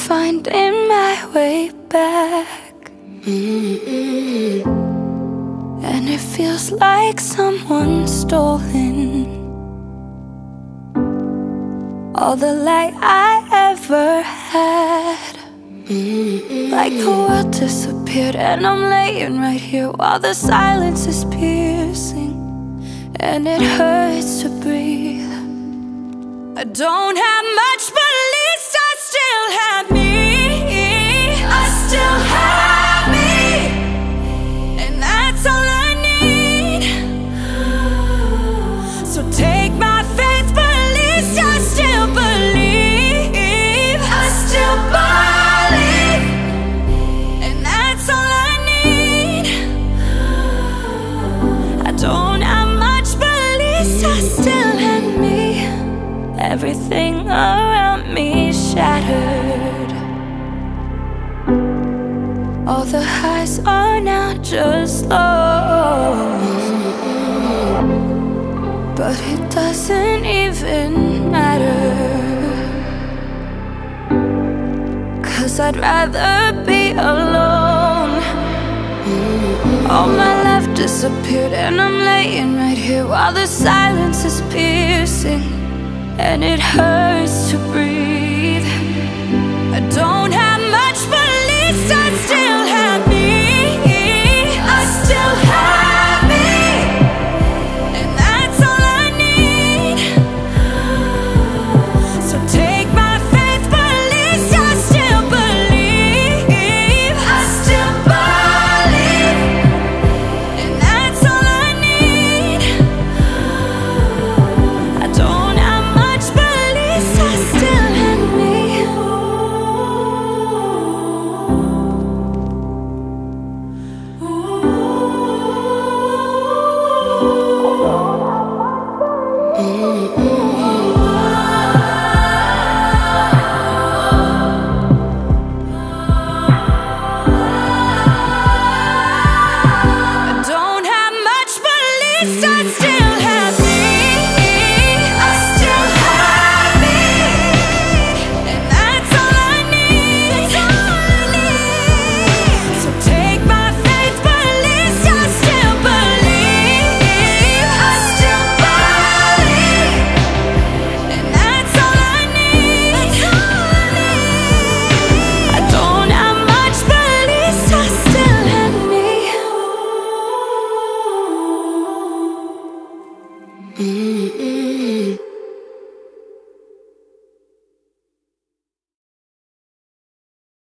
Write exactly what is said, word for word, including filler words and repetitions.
finding my way back. Mm-hmm. And it feels like someone's stolen all the light I ever had. Mm-hmm. Like the world disappeared and I'm laying right here while the silence is piercing and it hurts to breathe. I don't have much, but at least I still have me. I still have me, and that's all I need. So take my faith, but at least I still believe. I still believe, and that's all I need. I don't have much, but at least I still have me. Everything around me shattered. All the highs are now just lows, but it doesn't even matter, 'cause I'd rather be alone. All my life disappeared and I'm laying right here while the silence is piercing and it hurts to breathe. I don't have much, but at least I still have me. I still have me, and that's all I need. So take my faith, but at least I still believe. I still believe, and that's all I need. I don't have much, but at least I still have me. I don't have much, but at least I still